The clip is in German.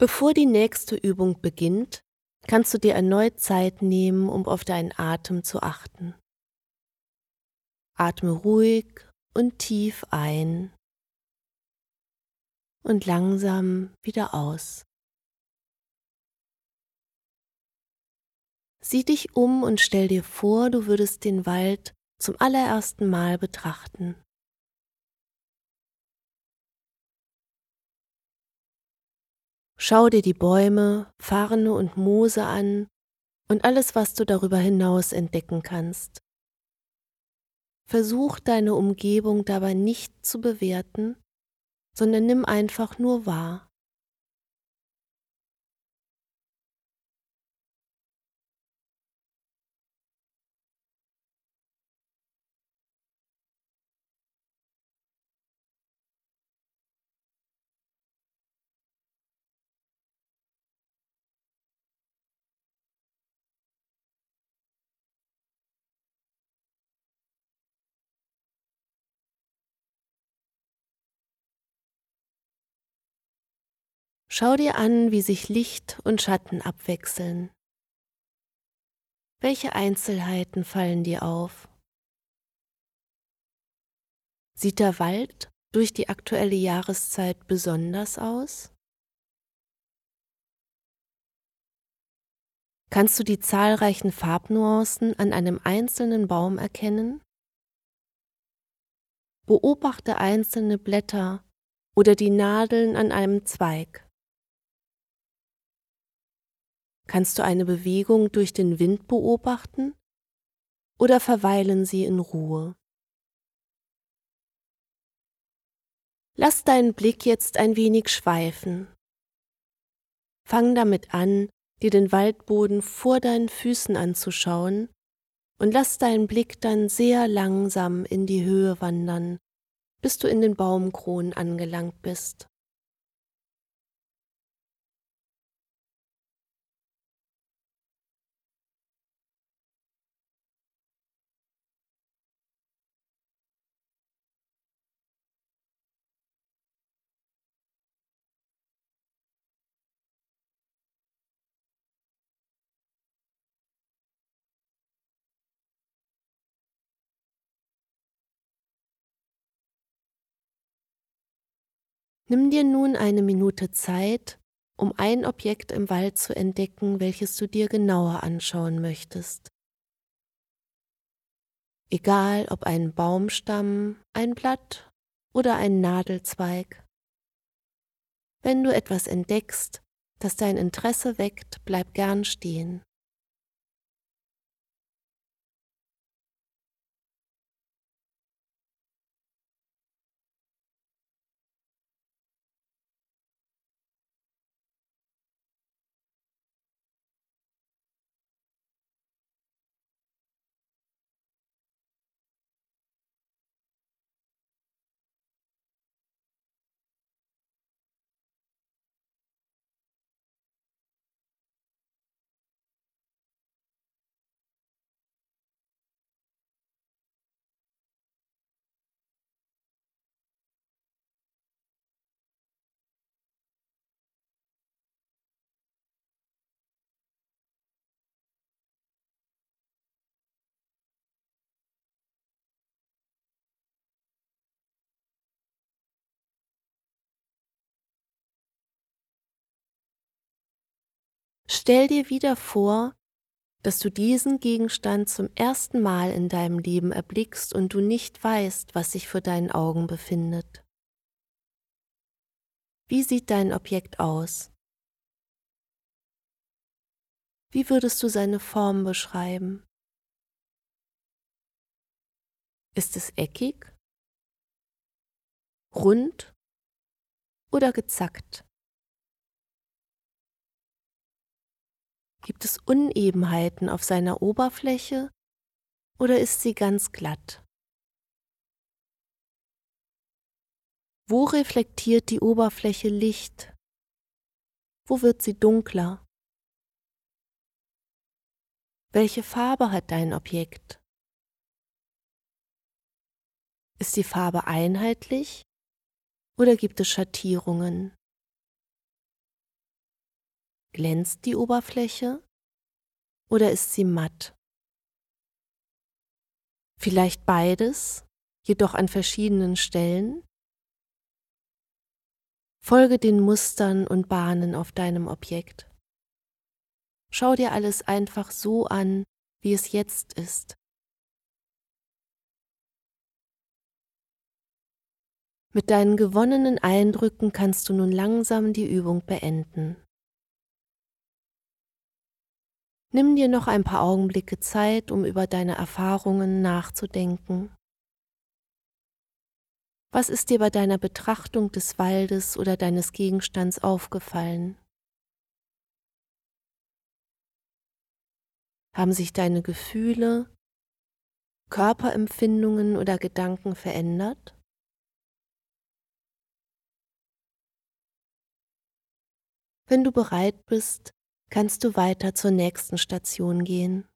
Bevor die nächste Übung beginnt, kannst du dir erneut Zeit nehmen, um auf deinen Atem zu achten. Atme ruhig und tief ein und langsam wieder aus. Sieh dich um und stell dir vor, du würdest den Wald zum allerersten Mal betrachten. Schau dir die Bäume, Farne und Moose an und alles, was du darüber hinaus entdecken kannst. Versuch deine Umgebung dabei nicht zu bewerten, sondern nimm einfach nur wahr. Schau dir an, wie sich Licht und Schatten abwechseln. Welche Einzelheiten fallen dir auf? Sieht der Wald durch die aktuelle Jahreszeit besonders aus? Kannst du die zahlreichen Farbnuancen an einem einzelnen Baum erkennen? Beobachte einzelne Blätter oder die Nadeln an einem Zweig. Kannst du eine Bewegung durch den Wind beobachten oder verweilen sie in Ruhe? Lass deinen Blick jetzt ein wenig schweifen. Fang damit an, dir den Waldboden vor deinen Füßen anzuschauen und lass deinen Blick dann sehr langsam in die Höhe wandern, bis du in den Baumkronen angelangt bist. Nimm dir nun eine Minute Zeit, um ein Objekt im Wald zu entdecken, welches du dir genauer anschauen möchtest. Egal ob ein Baumstamm, ein Blatt oder ein Nadelzweig. Wenn du etwas entdeckst, das dein Interesse weckt, bleib gern stehen. Stell dir wieder vor, dass du diesen Gegenstand zum ersten Mal in deinem Leben erblickst und du nicht weißt, was sich vor deinen Augen befindet. Wie sieht dein Objekt aus? Wie würdest du seine Form beschreiben? Ist es eckig, rund oder gezackt? Gibt es Unebenheiten auf seiner Oberfläche oder ist sie ganz glatt? Wo reflektiert die Oberfläche Licht? Wo wird sie dunkler? Welche Farbe hat dein Objekt? Ist die Farbe einheitlich oder gibt es Schattierungen? Glänzt die Oberfläche oder ist sie matt? Vielleicht beides, jedoch an verschiedenen Stellen? Folge den Mustern und Bahnen auf deinem Objekt. Schau dir alles einfach so an, wie es jetzt ist. Mit deinen gewonnenen Eindrücken kannst du nun langsam die Übung beenden. Nimm dir noch ein paar Augenblicke Zeit, um über deine Erfahrungen nachzudenken. Was ist dir bei deiner Betrachtung des Waldes oder deines Gegenstands aufgefallen? Haben sich deine Gefühle, Körperempfindungen oder Gedanken verändert? Wenn du bereit bist, kannst du weiter zur nächsten Station gehen.